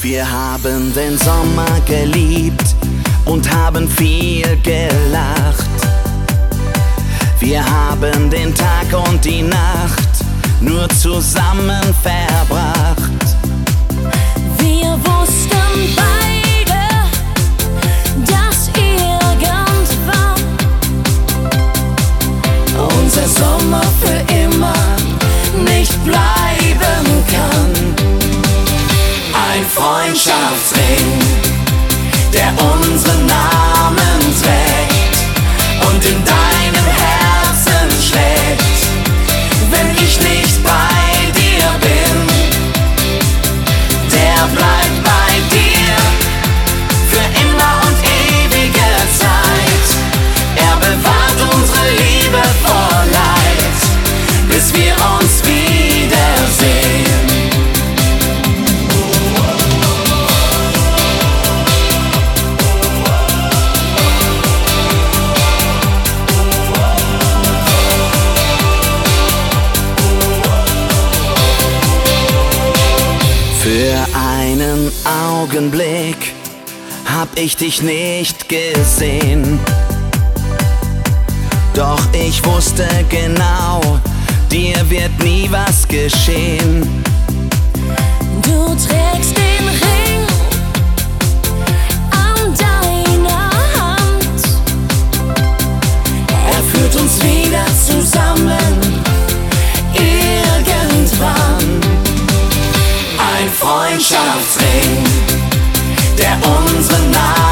Wir haben den Sommer geliebt und haben viel gelacht. Wir haben den Tag und die Nacht nur zusammen verbracht. Wir wussten beide, dass irgendwann unser Sommer für immer nicht bleiben kann. Ein Freundschaftsring, der unseren Namen trägt und in deinem Herzen schlägt. Wenn ich nicht bei dir bin, der bleibt bei dir für immer und ewige Zeit. Er bewahrt unsere Liebe vor Leid, bis wir uns wiedersehen. Für einen Augenblick hab ich dich nicht gesehen, doch ich wusste genau, dir wird nie was geschehen. du trägst den Ring an deiner Hand. Er führt uns wieder zusammen, irgendwann. Ein Freundschaftsring, der unseren Namen